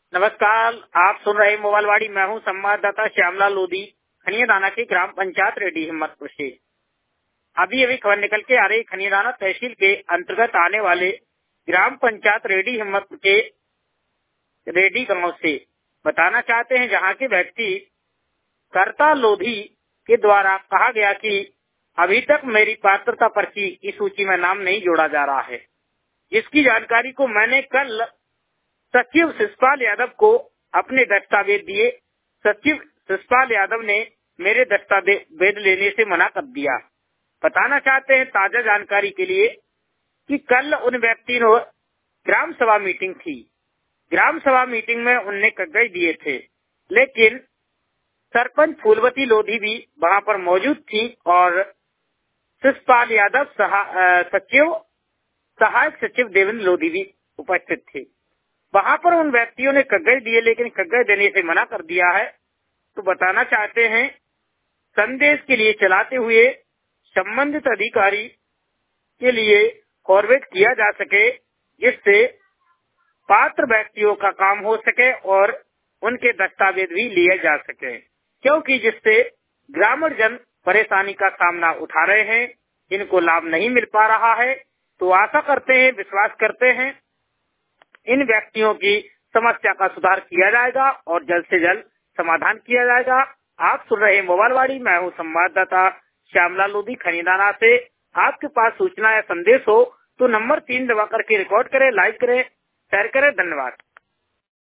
नमस्कार, आप सुन रहे मोबाइलवाड़ी। मैं हूं संवाददाता श्यामलाल लोधी, खनियादाना की ग्राम पंचायत रेडी हिम्मतपुर से। अभी खबर निकल के आ रही खनियादाना तहसील के अंतर्गत आने वाले ग्राम पंचायत रेडी हिम्मतपुर के रेडी गांव से बताना चाहते हैं, जहां के व्यक्ति कर्ता लोधी के द्वारा कहा गया कि अभी तक मेरी पात्रता पर्ची की सूची में नाम नहीं जोड़ा जा रहा है, जिसकी जानकारी को मैंने कल सचिव शिषपाल यादव को अपने दस्तावेज दिए। सचिव शिषपाल यादव ने मेरे दस्तावेज लेने से मना कर दिया। बताना चाहते हैं ताजा जानकारी के लिए कि कल उन व्यक्ति ने ग्राम सभा मीटिंग थी। ग्राम सभा मीटिंग में उनने कागज दिए थे, लेकिन सरपंच फूलवती लोधी भी वहां पर मौजूद थी और शिषपाल यादव सहायक सचिव देवेंद्र लोधी भी उपस्थित थे। वहां पर उन व्यक्तियों ने कागज दिए, लेकिन कागज देने से मना कर दिया है। तो बताना चाहते हैं, संदेश के लिए चलाते हुए संबंधित अधिकारी के लिए फॉरवर्ड किया जा सके, जिससे पात्र व्यक्तियों का काम हो सके और उनके दस्तावेज भी लिए जा सके, क्योंकि जिससे ग्रामीण जन परेशानी का सामना उठा रहे हैं, इनको लाभ नहीं मिल पा रहा है। तो आशा करते हैं, विश्वास करते हैं, इन व्यक्तियों की समस्या का सुधार किया जाएगा और जल्द से जल्द समाधान किया जाएगा। आप सुन रहे मोबाइलवाड़ी। मैं हूं संवाददाता श्यामलाल लोधी, खनियादाना से। आपके पास सूचना या संदेश हो तो नंबर 3 दबा करके रिकॉर्ड करें, लाइक करें, शेयर करें। धन्यवाद।